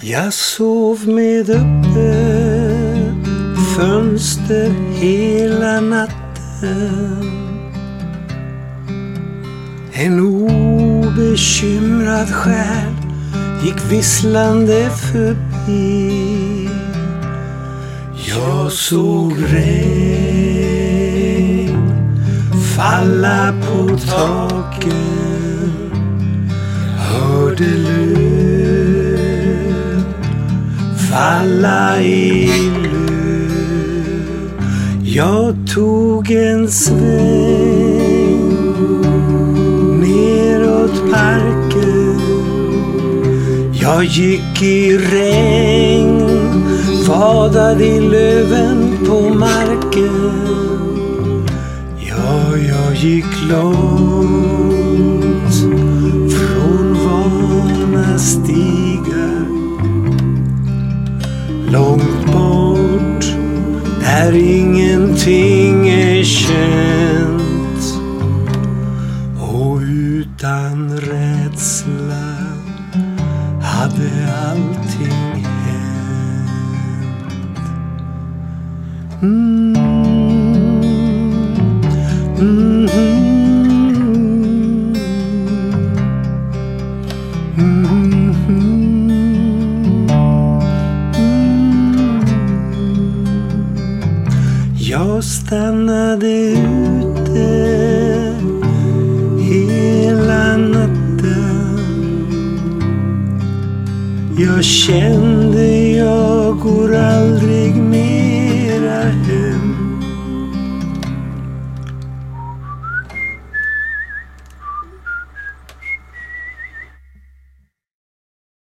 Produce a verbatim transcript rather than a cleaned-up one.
Jag sov med uppe fönster hela natten. En obekymrad själ gick visslande förbi. Jag såg regn falla på taken, hörde löv falla i löv. Jag tog en sväng neråt parken. Jag gick i regn, vadade i löven på marken. Ja, jag gick långt från vana stigar, långt bort där ingenting är känt, och utan rädsla hade allting hänt. Mm. Mm. Mm. Mm. Jag stannade ute hela natten. Jag kände